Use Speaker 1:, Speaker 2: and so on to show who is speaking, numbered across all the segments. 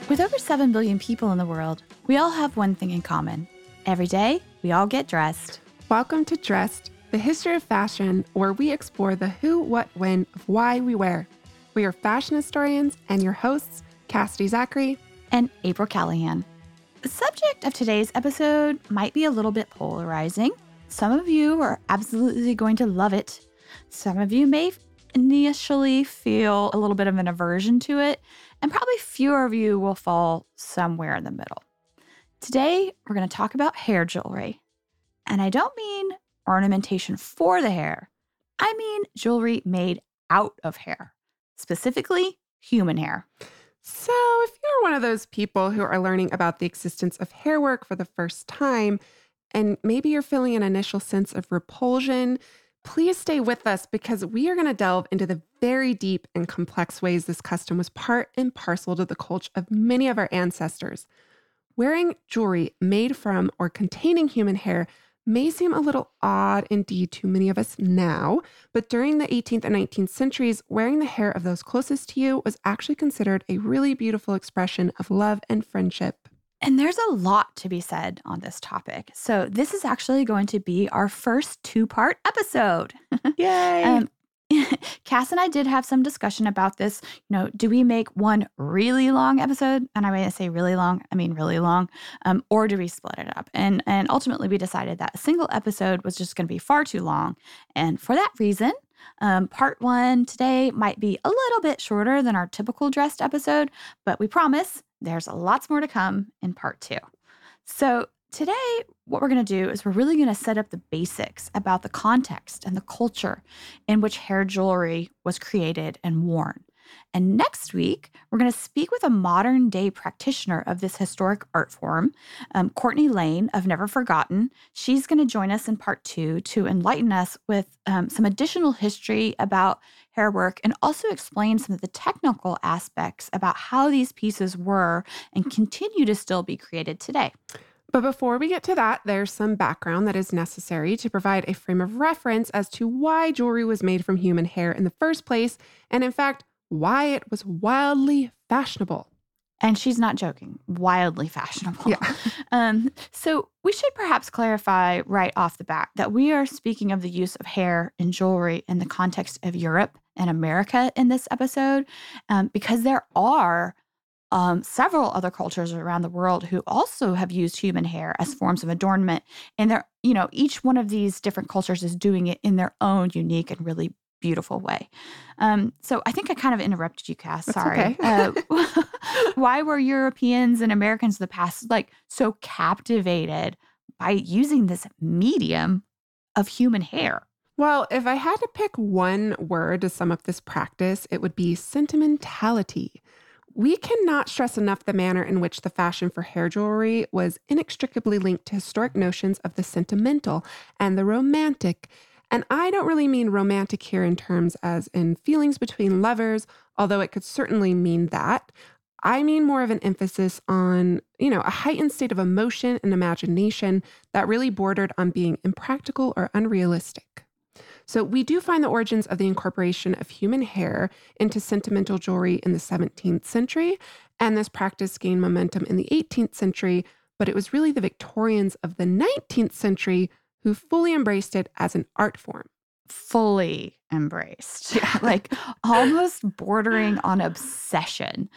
Speaker 1: With over 7 billion people in the world, we all have one thing in common. Every day, we all get dressed.
Speaker 2: Welcome to Dressed, the history of fashion, where we explore the who, what, when of why we wear. We are fashion historians and your hosts, Cassidy Zachary
Speaker 1: and April Callahan. The subject of today's episode might be a little bit polarizing. Some of you are absolutely going to love it. Some of you may initially feel a little bit of an aversion to it, and probably fewer of you will fall somewhere in the middle. Today, we're going to talk about hair jewelry. And I don't mean ornamentation for the hair. I mean jewelry made out of hair, specifically human hair.
Speaker 2: So if you're one of those people who are learning about the existence of hair work for the first time, and maybe you're feeling an initial sense of repulsion, please stay with us because we are going to delve into the very deep and complex ways this custom was part and parcel to the culture of many of our ancestors. Wearing jewelry made from or containing human hair may seem a little odd indeed to many of us now, but during the 18th and 19th centuries, wearing the hair of those closest to you was actually considered a really beautiful expression of love and friendship.
Speaker 1: And there's a lot to be said on this topic. So this is actually going to be our first 2-part episode.
Speaker 2: Yay!
Speaker 1: Cass and I did have some discussion about this. Do we make one really long episode? And I may say really long, I mean really long. Or do we split it up? And ultimately we decided that a single episode was just going to be far too long. And for that reason, part 1 today might be a little bit shorter than our typical Dressed episode, but we promise there's lots more to come in part 2. So today, what we're going to do is we're really going to set up the basics about the context and the culture in which hair jewelry was created and worn. And next week, we're going to speak with a modern day practitioner of this historic art form, Courtney Lane of Never Forgotten. She's going to join us in part 2 to enlighten us with some additional history about hair work and also explain some of the technical aspects about how these pieces were and continue to still be created today.
Speaker 2: But before we get to that, there's some background that is necessary to provide a frame of reference as to why jewelry was made from human hair in the first place, and in fact, why it was wildly fashionable.
Speaker 1: And she's not joking, wildly fashionable.
Speaker 2: Yeah.
Speaker 1: So we should perhaps clarify right off the bat that we are speaking of the use of hair in jewelry in the context of Europe and America in this episode, because there are several other cultures around the world who also have used human hair as forms of adornment. And they're, each one of these different cultures is doing it in their own unique and really beautiful way. So I think I kind of interrupted you, Cass.
Speaker 2: That's
Speaker 1: Sorry.
Speaker 2: Okay.
Speaker 1: Why were Europeans and Americans in the past so captivated by using this medium of human hair?
Speaker 2: Well, if I had to pick one word to sum up this practice, it would be sentimentality. We cannot stress enough the manner in which the fashion for hair jewelry was inextricably linked to historic notions of the sentimental and the romantic. And I don't really mean romantic here in terms as in feelings between lovers, although it could certainly mean that. I mean more of an emphasis on, a heightened state of emotion and imagination that really bordered on being impractical or unrealistic. So we do find the origins of the incorporation of human hair into sentimental jewelry in the 17th century, and this practice gained momentum in the 18th century, but it was really the Victorians of the 19th century who fully embraced it as an art form.
Speaker 1: Fully embraced. Yeah. Almost bordering on obsession.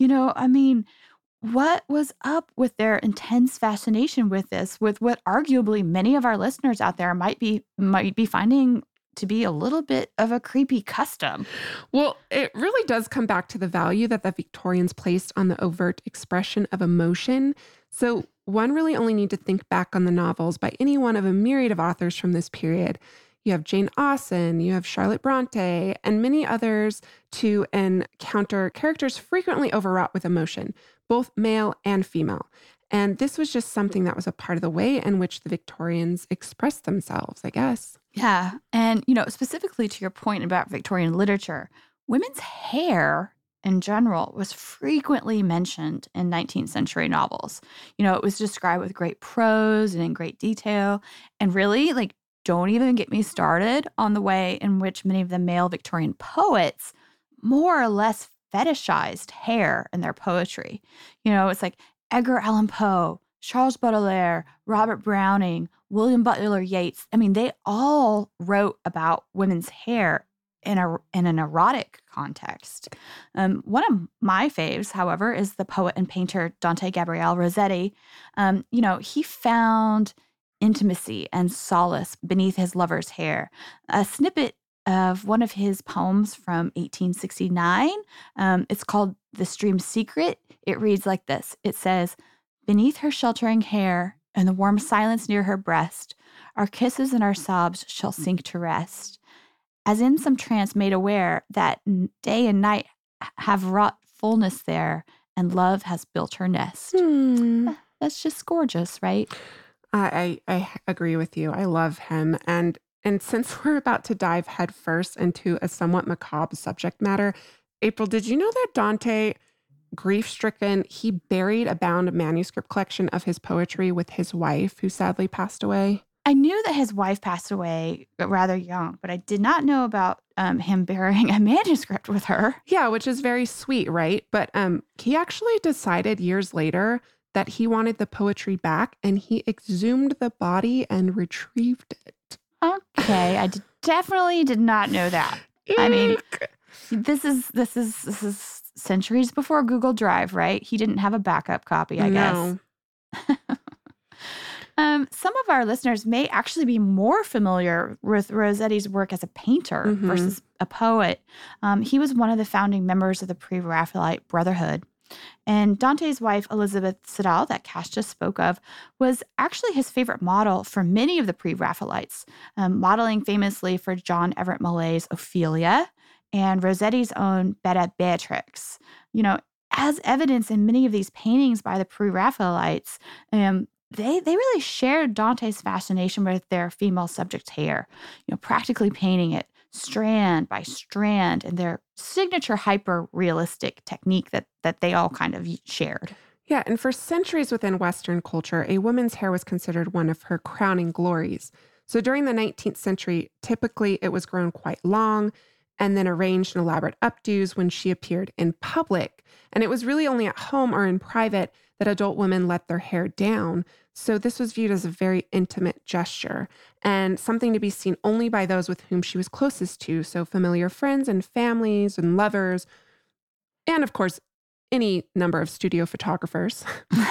Speaker 1: What was up with their intense fascination with this, with what arguably many of our listeners out there might be finding to be a little bit of a creepy custom?
Speaker 2: Well, it really does come back to the value that the Victorians placed on the overt expression of emotion. So one really only need to think back on the novels by any one of a myriad of authors from this period. You have Jane Austen, you have Charlotte Bronte, and many others to encounter characters frequently overwrought with emotion, both male and female. And this was just something that was a part of the way in which the Victorians expressed themselves, I guess.
Speaker 1: Yeah. And, specifically to your point about Victorian literature, women's hair in general was frequently mentioned in 19th century novels. It was described with great prose and in great detail. And really, don't even get me started on the way in which many of the male Victorian poets more or less fetishized hair in their poetry. It's like Edgar Allan Poe, Charles Baudelaire, Robert Browning, William Butler Yeats. I mean, they all wrote about women's hair in an erotic context. One of my faves, however, is the poet and painter Dante Gabriel Rossetti. He found intimacy and solace beneath his lover's hair. A snippet of one of his poems from 1869. It's called The Stream's Secret. It reads like this. It says, "Beneath her sheltering hair and the warm silence near her breast, our kisses and our sobs shall sink to rest. As in some trance made aware that day and night have wrought fullness there, and love has built her nest." That's just gorgeous, right?
Speaker 2: I agree with you. I love him. And since we're about to dive headfirst into a somewhat macabre subject matter, April, did you know that Dante, grief-stricken, he buried a bound manuscript collection of his poetry with his wife, who sadly passed away?
Speaker 1: I knew that his wife passed away rather young, but I did not know about him burying a manuscript with her.
Speaker 2: Yeah, which is very sweet, right? But he actually decided years later that he wanted the poetry back, and he exhumed the body and retrieved it.
Speaker 1: Okay, I definitely did not know that. I mean, this is centuries before Google Drive, right? He didn't have a backup copy, I guess. Some of our listeners may actually be more familiar with Rossetti's work as a painter versus a poet. He was one of the founding members of the Pre-Raphaelite Brotherhood. And Dante's wife, Elizabeth Siddal, that Cass just spoke of, was actually his favorite model for many of the Pre-Raphaelites, modeling famously for John Everett Millet's Ophelia and Rossetti's own Betta Beatrix. As evidence in many of these paintings by the Pre-Raphaelites, they really shared Dante's fascination with their female subject's hair, practically painting it strand by strand in their signature hyper-realistic technique that they all kind of shared.
Speaker 2: Yeah, and for centuries within Western culture, a woman's hair was considered one of her crowning glories. So during the 19th century, typically it was grown quite long and then arranged in elaborate updos when she appeared in public. And it was really only at home or in private that adult women let their hair down. So this was viewed as a very intimate gesture and something to be seen only by those with whom she was closest to. So familiar friends and families and lovers, and of course, any number of studio photographers.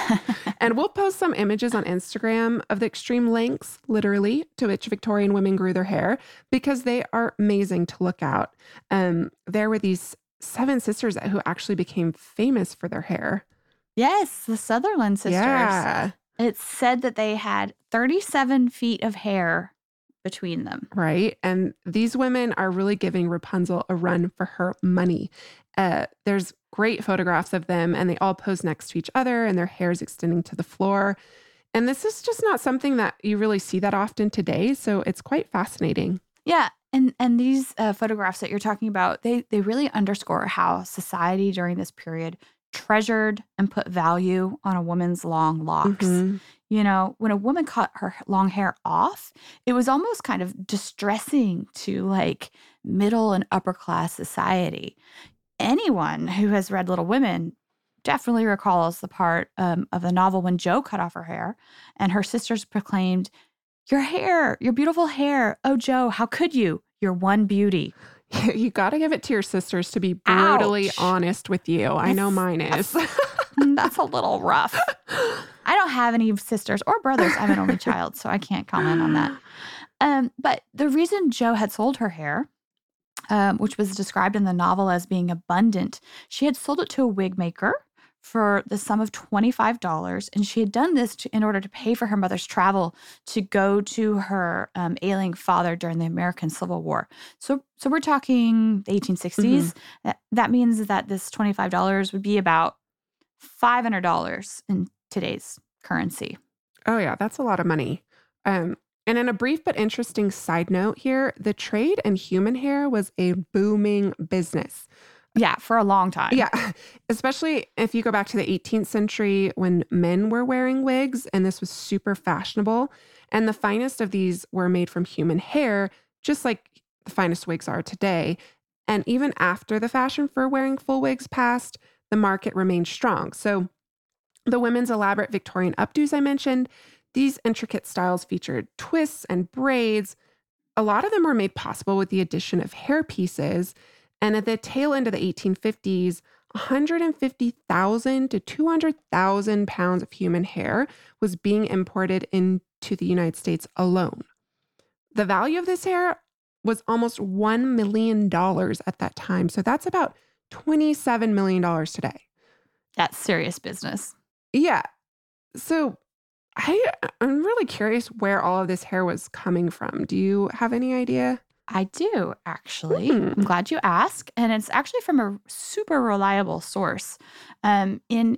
Speaker 2: And we'll post some images on Instagram of the extreme lengths, literally, to which Victorian women grew their hair because they are amazing to look at. There were these 7 sisters who actually became famous for their hair.
Speaker 1: Yes, the Sutherland sisters.
Speaker 2: Yeah.
Speaker 1: It's said that they had 37 feet of hair between them.
Speaker 2: Right. And these women are really giving Rapunzel a run for her money. There's great photographs of them, and they all pose next to each other, and their hair is extending to the floor. And this is just not something that you really see that often today. So it's quite fascinating.
Speaker 1: Yeah. And these photographs that you're talking about, they really underscore how society during this period treasured and put value on a woman's long locks. When a woman cut her long hair off, it was almost kind of distressing to like middle and upper class society. Anyone who has read Little Women definitely recalls the part of the novel when Jo cut off her hair and her sisters proclaimed, "Your hair, your beautiful hair. Oh, Jo, how could you? You're one beauty."
Speaker 2: You got to give it to your sisters to be brutally honest with you. I know mine is.
Speaker 1: That's a little rough. I don't have any sisters or brothers. I'm an only child, so I can't comment on that. But the reason Jo had sold her hair, which was described in the novel as being abundant, she had sold it to a wig maker for the sum of $25. And she had done this in order to pay for her mother's travel to go to her ailing father during the American Civil War. So we're talking the 1860s. That means that this $25 would be about $500 in today's currency.
Speaker 2: Oh, yeah, that's a lot of money. And in a brief but interesting side note here, the trade in human hair was a booming business.
Speaker 1: Yeah, for a long time.
Speaker 2: Yeah, especially if you go back to the 18th century when men were wearing wigs, and this was super fashionable. And the finest of these were made from human hair, just like the finest wigs are today. And even after the fashion for wearing full wigs passed, the market remained strong. So the women's elaborate Victorian updos I mentioned, these intricate styles featured twists and braids. A lot of them were made possible with the addition of hair pieces. And at the tail end of the 1850s, 150,000 to 200,000 pounds of human hair was being imported into the United States alone. The value of this hair was almost $1 million at that time. So that's about $27 million today.
Speaker 1: That's serious business.
Speaker 2: Yeah. So I'm really curious where all of this hair was coming from. Do you have any idea?
Speaker 1: I do, actually. I'm glad you asked. And it's actually from a super reliable source. In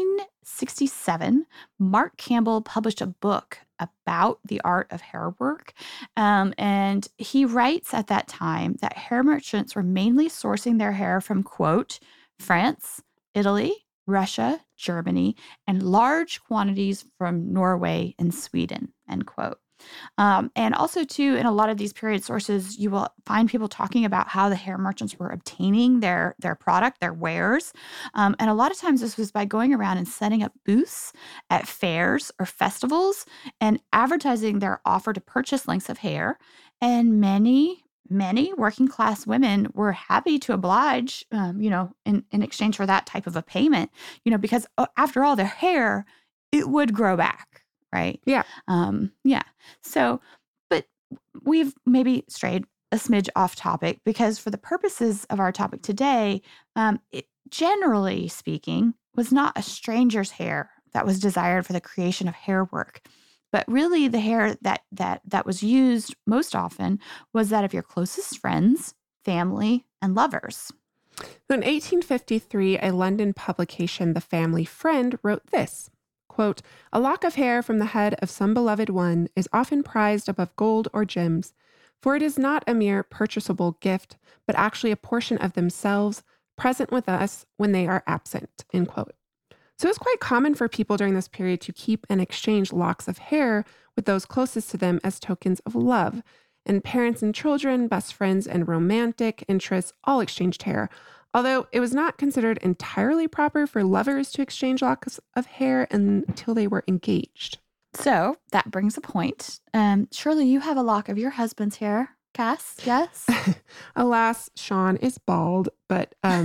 Speaker 1: 1867, Mark Campbell published a book about the art of hair work. And he writes at that time that hair merchants were mainly sourcing their hair from, quote, France, Italy, Russia, Germany, and large quantities from Norway and Sweden, end quote. And also, too, in a lot of these period sources, you will find people talking about how the hair merchants were obtaining their product, their wares. And a lot of times this was by going around and setting up booths at fairs or festivals and advertising their offer to purchase lengths of hair. And many working class women were happy to oblige, in exchange for that type of a payment, because after all, their hair, it would grow back. Right.
Speaker 2: Yeah.
Speaker 1: Yeah. So, but we've maybe strayed a smidge off topic because for the purposes of our topic today, it, generally speaking, was not a stranger's hair that was desired for the creation of hair work, but really the hair that was used most often was that of your closest friends, family, and lovers.
Speaker 2: In 1853, a London publication, The Family Friend, wrote this. Quote, a lock of hair from the head of some beloved one is often prized above gold or gems, for it is not a mere purchasable gift, but actually a portion of themselves present with us when they are absent, end quote. So it's quite common for people during this period to keep and exchange locks of hair with those closest to them as tokens of love. And parents and children, best friends, and romantic interests all exchanged hair. Although it was not considered entirely proper for lovers to exchange locks of hair until they were engaged.
Speaker 1: So that brings a point. Surely you have a lock of your husband's hair, Cass, yes?
Speaker 2: Alas, Sean is bald, but
Speaker 1: I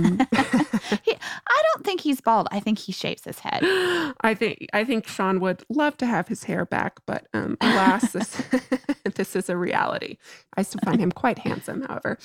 Speaker 1: don't think he's bald. I think he shaves his head.
Speaker 2: I think Sean would love to have his hair back, but alas, this is a reality. I still find him quite handsome, however.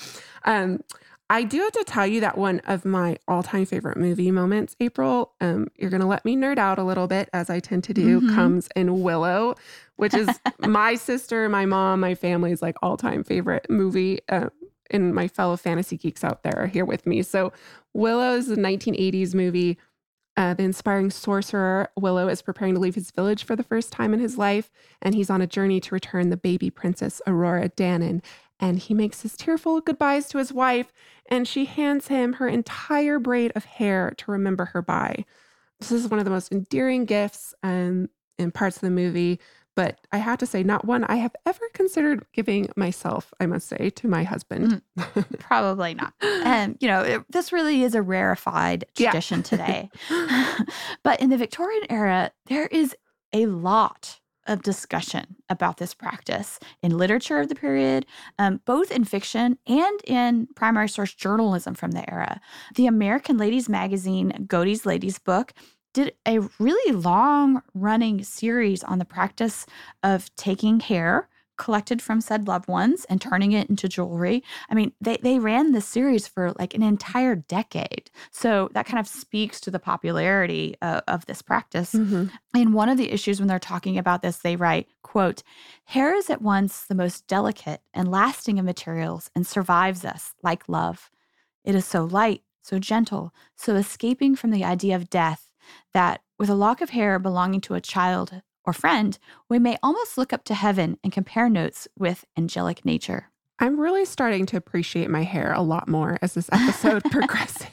Speaker 2: I do have to tell you that one of my all-time favorite movie moments, April, you're going to let me nerd out a little bit, as I tend to do, comes in Willow, which is my sister, my mom, my family's like all-time favorite movie. And my fellow fantasy geeks out there are here with me. So Willow is a 1980s movie. The inspiring sorcerer, Willow, is preparing to leave his village for the first time in his life, and he's on a journey to return the baby princess, Aurora Danon. And he makes his tearful goodbyes to his wife, and she hands him her entire braid of hair to remember her by. This is one of the most endearing gifts in parts of the movie, but I have to say, not one I have ever considered giving myself, I must say, to my husband.
Speaker 1: Probably not. And, this really is a rarefied tradition today. But in the Victorian era, there is a lot of discussion about this practice in literature of the period, both in fiction and in primary source journalism from the era. The American Ladies magazine, Godey's Ladies Book, did a really long-running series on the practice of taking hair collected from said loved ones and turning it into jewelry. I mean, they ran this series for like an entire decade. So that kind of speaks to the popularity of this practice. And one of the issues when they're talking about this, they write, quote, hair is at once the most delicate and lasting of materials and survives us like love. It is so light, so gentle, so escaping from the idea of death that with a lock of hair belonging to a child or friend, we may almost look up to heaven and compare notes with angelic nature.
Speaker 2: I'm really starting to appreciate my hair a lot more as this episode progresses.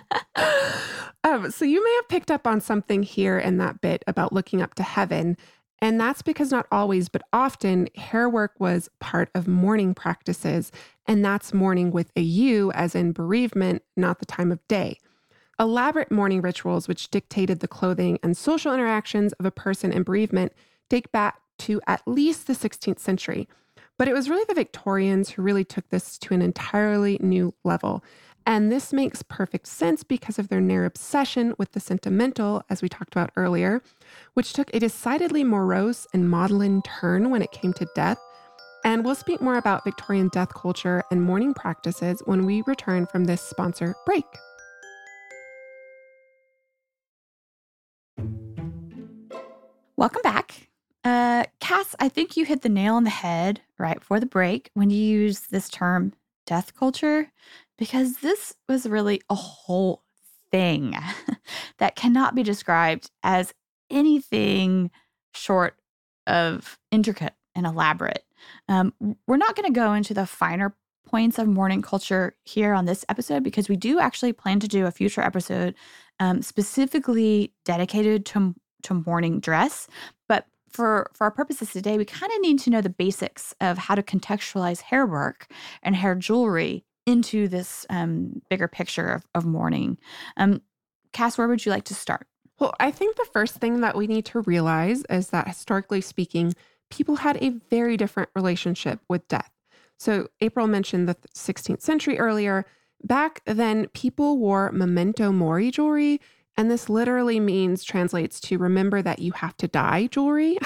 Speaker 2: So you may have picked up on something here in that bit about looking up to heaven. And that's because not always, but often, hair work was part of mourning practices. And that's mourning with a U, as in bereavement, not the time of day. Elaborate mourning rituals, which dictated the clothing and social interactions of a person in bereavement, date back to at least the 16th century. But it was really the Victorians who really took this to an entirely new level. And this makes perfect sense because of their near obsession with the sentimental, as we talked about earlier, which took a decidedly morose and maudlin turn when it came to death. And we'll speak more about Victorian death culture and mourning practices when we return from this sponsor break.
Speaker 1: Welcome back. Cass, I think you hit the nail on the head right before the break when you used this term death culture, because this was really a whole thing that cannot be described as anything short of intricate and elaborate. We're not going to go into the finer points of mourning culture here on this episode because we do actually plan to do a future episode specifically dedicated to mourning dress. But for our purposes today, we kind of need to know the basics of how to contextualize hair work and hair jewelry into this bigger picture of mourning. Cass, where would you like to start?
Speaker 2: Well, I think the first thing that we need to realize is that historically speaking, people had a very different relationship with death. So April mentioned the 16th century earlier. Back then, people wore memento mori jewelry, and this literally translates to remember that you have to die jewelry.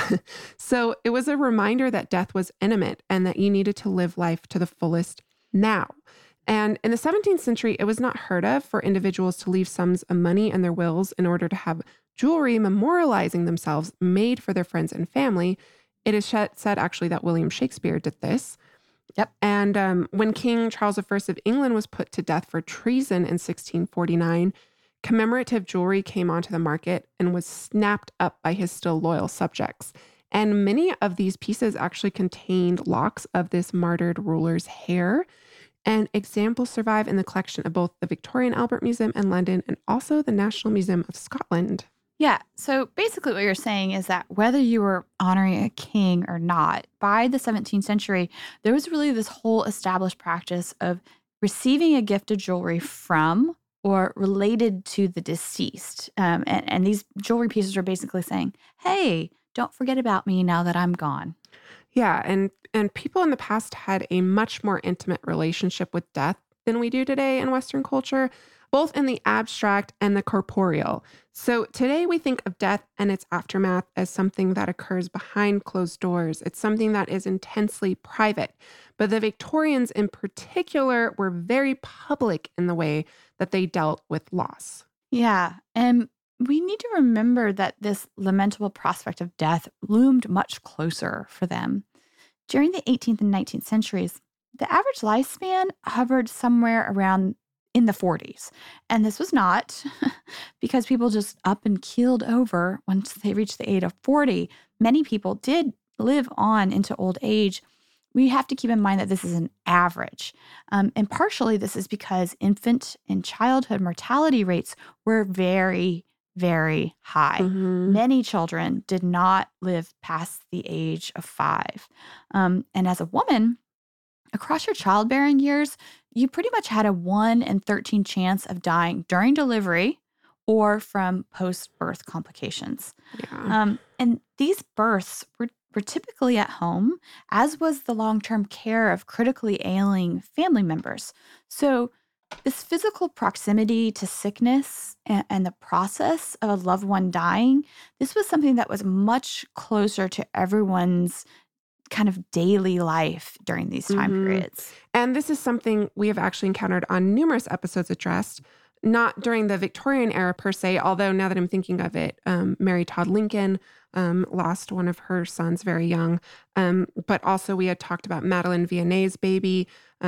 Speaker 2: So it was a reminder that death was imminent and that you needed to live life to the fullest now. And in the 17th century, it was not heard of for individuals to leave sums of money in their wills in order to have jewelry memorializing themselves made for their friends and family. It is said actually that William Shakespeare did this.
Speaker 1: Yep.
Speaker 2: And when King Charles I of England was put to death for treason in 1649, commemorative jewelry came onto the market and was snapped up by his still loyal subjects. And many of these pieces actually contained locks of this martyred ruler's hair. And examples survive in the collection of both the Victoria and Albert Museum in London and also the National Museum of Scotland.
Speaker 1: Yeah. So basically, what you're saying is that whether you were honoring a king or not, by the 17th century, there was really this whole established practice of receiving a gift of jewelry from or related to the deceased. And these jewelry pieces are basically saying, hey, don't forget about me now that I'm gone.
Speaker 2: Yeah, and people in the past had a much more intimate relationship with death than we do today in Western culture, both in the abstract and the corporeal. So today we think of death and its aftermath as something that occurs behind closed doors. It's something that is intensely private. But the Victorians in particular were very public in the way that they dealt with loss.
Speaker 1: Yeah. And we need to remember that this lamentable prospect of death loomed much closer for them. During the 18th and 19th centuries, the average lifespan hovered somewhere around in the 40s. And this was not because people just up and keeled over once they reached the age of 40. Many people did live on into old age. We have to keep in mind that this is an average. And partially this is because infant and childhood mortality rates were very, very high.
Speaker 2: Mm-hmm.
Speaker 1: Many children did not live past the age of 5. And as a woman, across your childbearing years, you pretty much had a 1 in 13 chance of dying during delivery or from post-birth complications.
Speaker 2: Yeah.
Speaker 1: And these births were typically at home, as was the long-term care of critically ailing family members. So this physical proximity to sickness and the process of a loved one dying, this was something that was much closer to everyone's kind of daily life during these time periods.
Speaker 2: And this is something we have actually encountered on numerous episodes addressed, not during the Victorian era per se, although now that I'm thinking of it, Mary Todd Lincoln lost one of her sons very young. But also we had talked about Madeline Vianney's baby,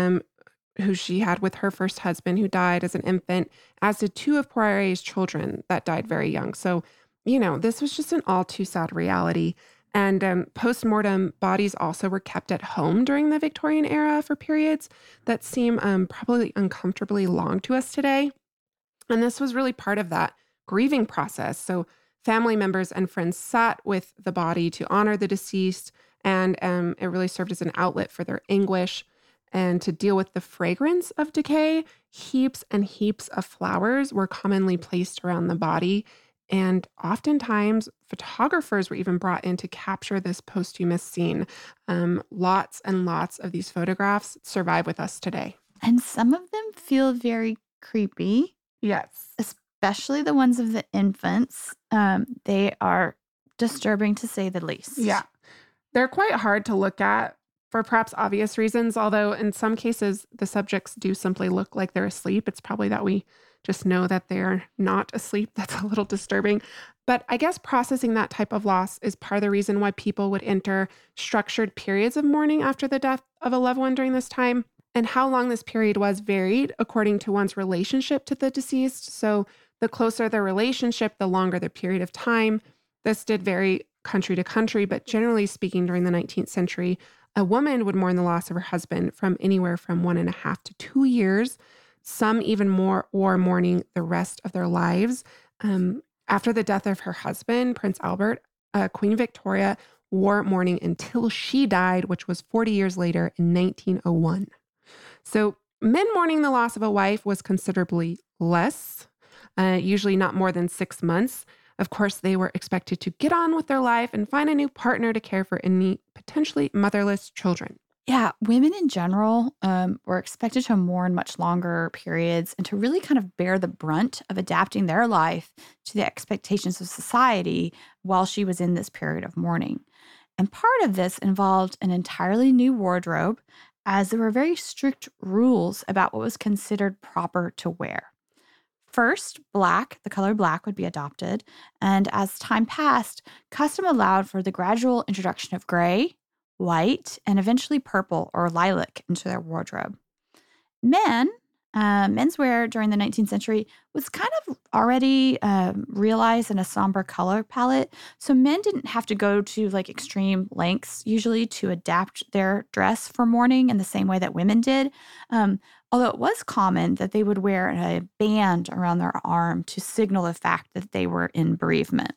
Speaker 2: who she had with her first husband who died as an infant, as did 2 of Poirier's children that died very young. So, this was just an all too sad reality. And post-mortem bodies also were kept at home during the Victorian era for periods that seem probably uncomfortably long to us today. And this was really part of that grieving process. So Family members and friends sat with the body to honor the deceased, and it really served as an outlet for their anguish. And to deal with the fragrance of decay, heaps and heaps of flowers were commonly placed around the body. And oftentimes, photographers were even brought in to capture this posthumous scene. Lots and lots of these photographs survive with us today.
Speaker 1: And some of them feel very creepy,
Speaker 2: Yes.
Speaker 1: especially the ones of the infants. They are disturbing to say the least.
Speaker 2: Yeah. They're quite hard to look at for perhaps obvious reasons, although in some cases the subjects do simply look like they're asleep. It's probably that we just know that they're not asleep. That's a little disturbing. But I guess processing that type of loss is part of the reason why people would enter structured periods of mourning after the death of a loved one during this time. And how long this period was varied according to one's relationship to the deceased. So the closer the relationship, the longer the period of time. This did vary country to country, but generally speaking, during the 19th century, a woman would mourn the loss of her husband from anywhere from 1.5 to 2 years. Some even more wore mourning the rest of their lives. After the death of her husband, Prince Albert, Queen Victoria wore mourning until she died, which was 40 years later in 1901. So men mourning the loss of a wife was considerably less, usually not more than 6 months. Of course, they were expected to get on with their life and find a new partner to care for any potentially motherless children.
Speaker 1: Yeah, women in general were expected to mourn much longer periods and to really kind of bear the brunt of adapting their life to the expectations of society while she was in this period of mourning. And part of this involved an entirely new wardrobe, as there were very strict rules about what was considered proper to wear. First, black, the color black, would be adopted. And as time passed, custom allowed for the gradual introduction of gray, white, and eventually purple or lilac into their wardrobe. Menswear during the 19th century was kind of already realized in a somber color palette. So men didn't have to go to like extreme lengths usually to adapt their dress for mourning in the same way that women did. Although it was common that they would wear a band around their arm to signal the fact that they were in bereavement.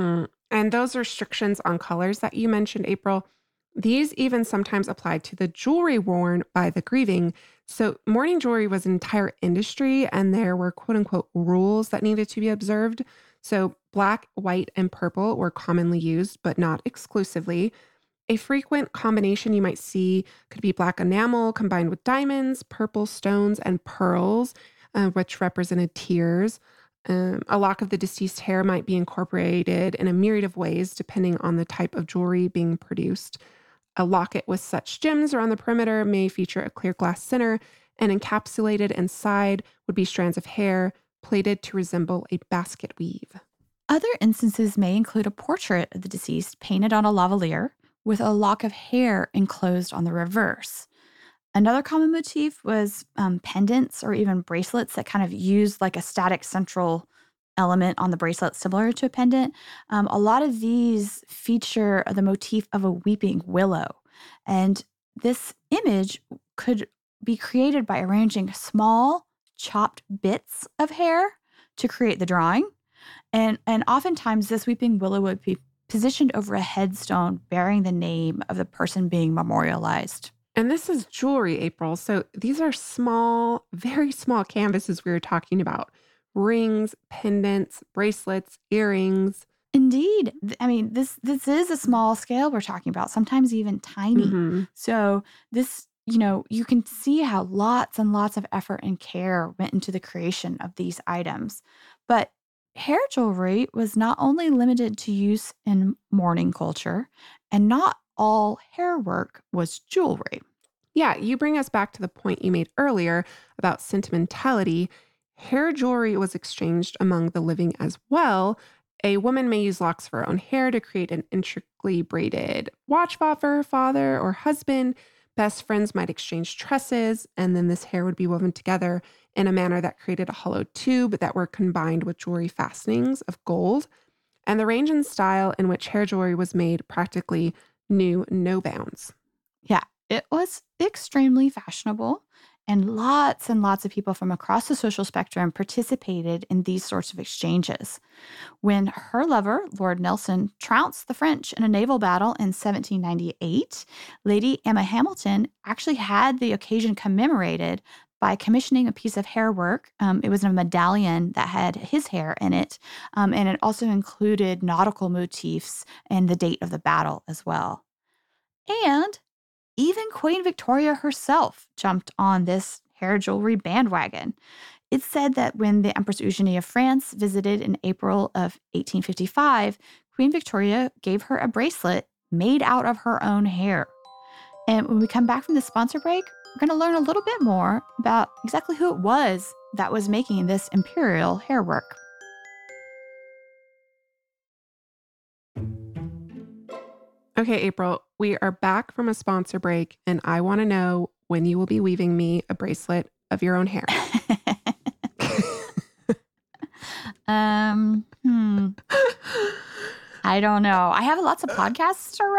Speaker 2: And those restrictions on colors that you mentioned, April, these even sometimes applied to the jewelry worn by the grieving. So mourning jewelry was an entire industry, and there were quote unquote rules that needed to be observed. So black, white, and purple were commonly used, but not exclusively. A frequent combination you might see could be black enamel combined with diamonds, purple stones, and pearls, which represented tears. A lock of the deceased hair might be incorporated in a myriad of ways, depending on the type of jewelry being produced. A locket with such gems around the perimeter may feature a clear glass center, and encapsulated inside would be strands of hair plaited to resemble a basket weave.
Speaker 1: Other instances may include a portrait of the deceased painted on a lavalier with a lock of hair enclosed on the reverse. Another common motif was pendants or even bracelets that kind of used like a static central element on the bracelet, similar to a pendant. A lot of these feature the motif of a weeping willow. And this image could be created by arranging small, chopped bits of hair to create the drawing. And oftentimes, this weeping willow would be positioned over a headstone bearing the name of the person being memorialized.
Speaker 2: And this is jewelry, April. So these are small, very small canvases we were talking about. Rings, pendants, bracelets, earrings.
Speaker 1: Indeed. I mean, this is a small scale we're talking about, sometimes even tiny. So this, you can see how lots and lots of effort and care went into the creation of these items. But hair jewelry was not only limited to use in mourning culture, and not all hair work was jewelry.
Speaker 2: Yeah, you bring us back to the point you made earlier about sentimentality. Hair jewelry was exchanged among the living as well. A woman may use locks of her own hair to create an intricately braided watch fob for her father or husband. Best friends might exchange tresses, and then this hair would be woven together in a manner that created a hollow tube that were combined with jewelry fastenings of gold. And the range and style in which hair jewelry was made practically knew no bounds.
Speaker 1: Yeah, it was extremely fashionable. And lots of people from across the social spectrum participated in these sorts of exchanges. When her lover, Lord Nelson, trounced the French in a naval battle in 1798, Lady Emma Hamilton actually had the occasion commemorated by commissioning a piece of hair work. It was a medallion that had his hair in it, and it also included nautical motifs and the date of the battle as well. And even Queen Victoria herself jumped on this hair jewelry bandwagon. It's said that when the Empress Eugenie of France visited in April of 1855, Queen Victoria gave her a bracelet made out of her own hair. And when we come back from the sponsor break, we're going to learn a little bit more about exactly who it was that was making this imperial hair work.
Speaker 2: Okay, April, we are back from a sponsor break, and I want to know when you will be weaving me a bracelet of your own hair.
Speaker 1: I don't know. I have lots of podcasts to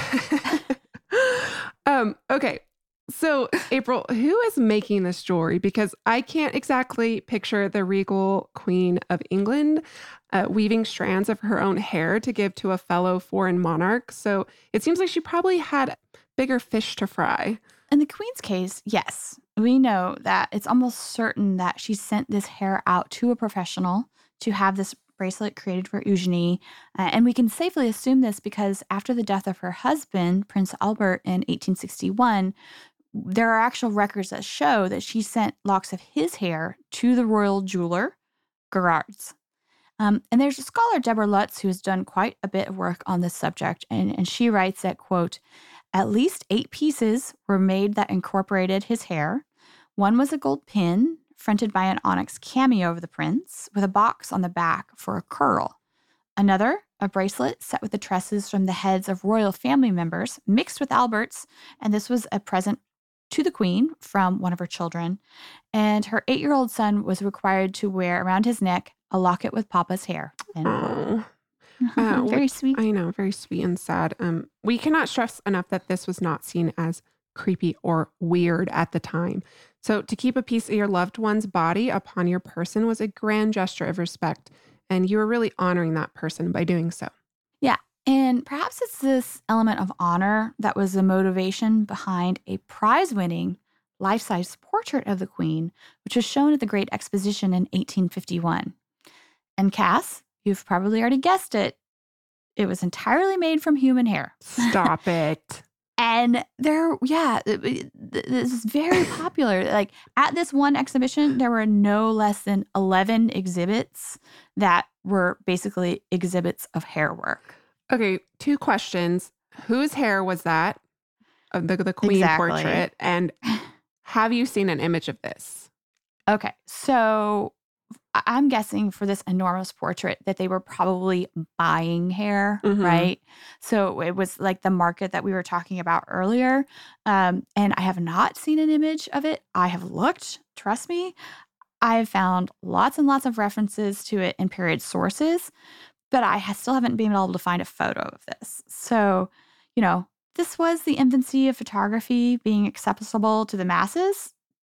Speaker 1: write.
Speaker 2: Okay. So, April, who is making this jewelry? Because I can't exactly picture the regal Queen of England weaving strands of her own hair to give to a fellow foreign monarch. So it seems like she probably had bigger fish to fry.
Speaker 1: In the Queen's case, yes. We know that it's almost certain that she sent this hair out to a professional to have this bracelet created for Eugenie. And we can safely assume this because after the death of her husband, Prince Albert, in 1861, there are actual records that show that she sent locks of his hair to the royal jeweler, Gerard's. And there's a scholar, Deborah Lutz, who has done quite a bit of work on this subject. And she writes that, quote, at least 8 pieces were made that incorporated his hair. One was a gold pin fronted by an onyx cameo of the prince with a box on the back for a curl. Another, a bracelet set with the tresses from the heads of royal family members mixed with Albert's. And this was a present to the Queen from one of her children. And her 8-year-old son was required to wear around his neck a locket with Papa's hair.
Speaker 2: Oh,
Speaker 1: very sweet.
Speaker 2: I know, very sweet and sad. We cannot stress enough that this was not seen as creepy or weird at the time. So to keep a piece of your loved one's body upon your person was a grand gesture of respect. And you were really honoring that person by doing so.
Speaker 1: Yeah. And perhaps it's this element of honor that was the motivation behind a prize-winning life-size portrait of the Queen, which was shown at the Great Exposition in 1851. And Cass, you've probably already guessed it, it was entirely made from human hair.
Speaker 2: Stop it.
Speaker 1: And this is very popular. Like at this one exhibition, there were no less than 11 exhibits that were basically exhibits of hair work.
Speaker 2: Okay, 2 questions. Whose hair was that? Of the Queen portrait? And have you seen an image of this?
Speaker 1: Okay, so I'm guessing for this enormous portrait that they were probably buying hair, right? So it was like the market that we were talking about earlier. And I have not seen an image of it. I have looked, trust me. I have found lots and lots of references to it in period sources, but I still haven't been able to find a photo of this. So, this was the infancy of photography being accessible to the masses.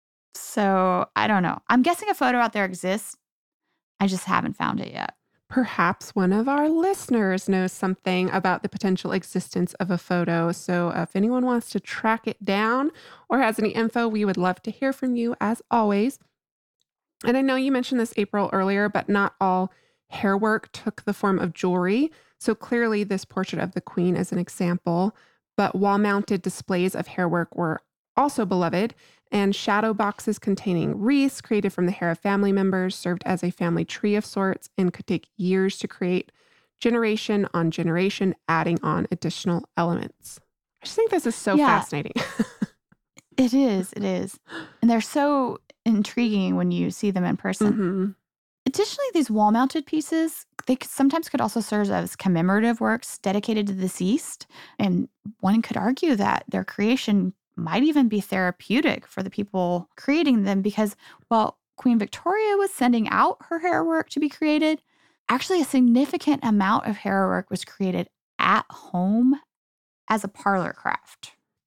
Speaker 1: So I don't know. I'm guessing a photo out there exists. I just haven't found it yet.
Speaker 2: Perhaps one of our listeners knows something about the potential existence of a photo. So if anyone wants to track it down or has any info, we would love to hear from you as always. And I know you mentioned this, April, earlier, but not all hair work took the form of jewelry. So clearly this portrait of the Queen is an example. But wall-mounted displays of hair work were also beloved, and shadow boxes containing wreaths created from the hair of family members served as a family tree of sorts and could take years to create, generation on generation, adding on additional elements. I just think this is so fascinating.
Speaker 1: It is. And they're so intriguing when you see them in person. Additionally, these wall-mounted pieces, sometimes could also serve as commemorative works dedicated to the deceased. And one could argue that their creation might even be therapeutic for the people creating them because, while Queen Victoria was sending out her hair work to be created, actually a significant amount of hair work was created at home as a parlor craft.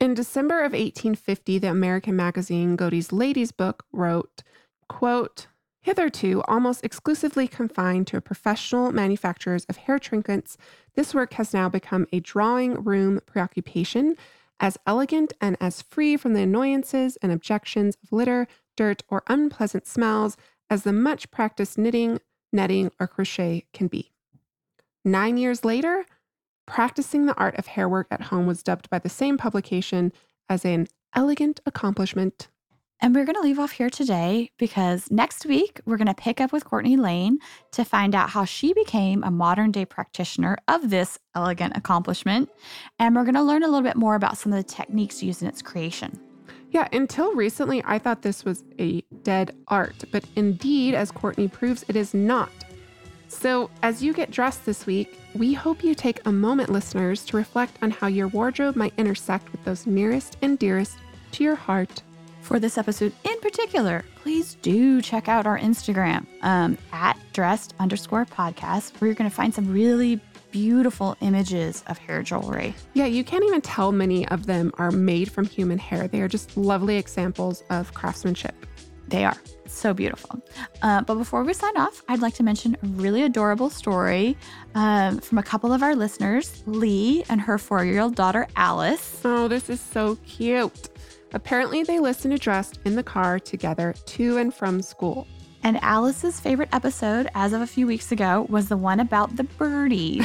Speaker 2: In December of 1850, the American magazine Godey's Lady's Book wrote, quote, "Hitherto almost exclusively confined to professional manufacturers of hair trinkets, this work has now become a drawing room preoccupation, as elegant and as free from the annoyances and objections of litter, dirt, or unpleasant smells as the much practiced knitting, netting, or crochet can be." 9 years later, practicing the art of hair work at home was dubbed by the same publication as an elegant accomplishment.
Speaker 1: And we're going to leave off here today because next week we're going to pick up with Courtney Lane to find out how she became a modern day practitioner of this elegant accomplishment. And we're going to learn a little bit more about some of the techniques used in its creation.
Speaker 2: Yeah, until recently, I thought this was a dead art, but indeed, as Courtney proves, it is not. So as you get dressed this week, we hope you take a moment, listeners, to reflect on how your wardrobe might intersect with those nearest and dearest to your heart.
Speaker 1: For this episode in particular, please do check out our Instagram at dressed_podcast, where you're going to find some really beautiful images of hair jewelry.
Speaker 2: Yeah, you can't even tell many of them are made from human hair. They are just lovely examples of craftsmanship.
Speaker 1: They are so beautiful. But before we sign off, I'd like to mention a really adorable story from a couple of our listeners, Lee and her 4-year-old daughter, Alice.
Speaker 2: Oh, this is so cute. Apparently, they listen to Dressed in the car together to and from school.
Speaker 1: And Alice's favorite episode, as of a few weeks ago, was the one about the birdies.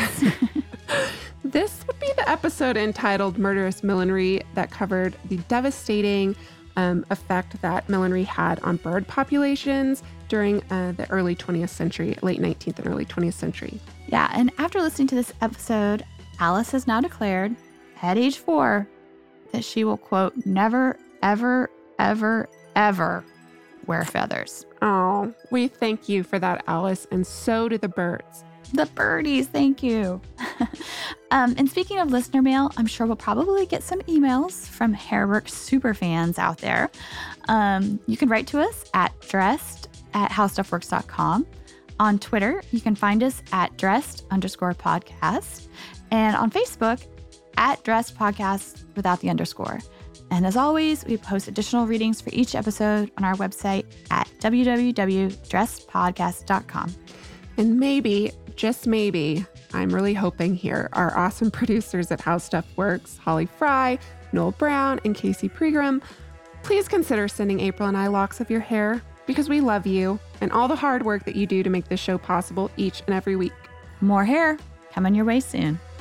Speaker 2: This would be the episode entitled Murderous Millinery that covered the devastating effect that millinery had on bird populations during the early 20th century, late 19th and early 20th century.
Speaker 1: Yeah, and after listening to this episode, Alice has now declared, at age 4, that she will, quote, never, ever, ever, ever wear feathers.
Speaker 2: Oh, we thank you for that, Alice, and so do the birds.
Speaker 1: The birdies, thank you. And speaking of listener mail, I'm sure we'll probably get some emails from Hairwork superfans out there. You can write to us at dressed@howstuffworks.com. On Twitter, you can find us at dressed_podcast. And on Facebook, at Dressed Podcast without the underscore. And as always, we post additional readings for each episode on our website at www.dressedpodcast.com.
Speaker 2: And maybe, just maybe, I'm really hoping here, our awesome producers at How Stuff Works, Holly Fry, Noel Brown, and Casey Pregram, please consider sending April and I locks of your hair because we love you and all the hard work that you do to make this show possible each and every week.
Speaker 1: More hair coming your way soon.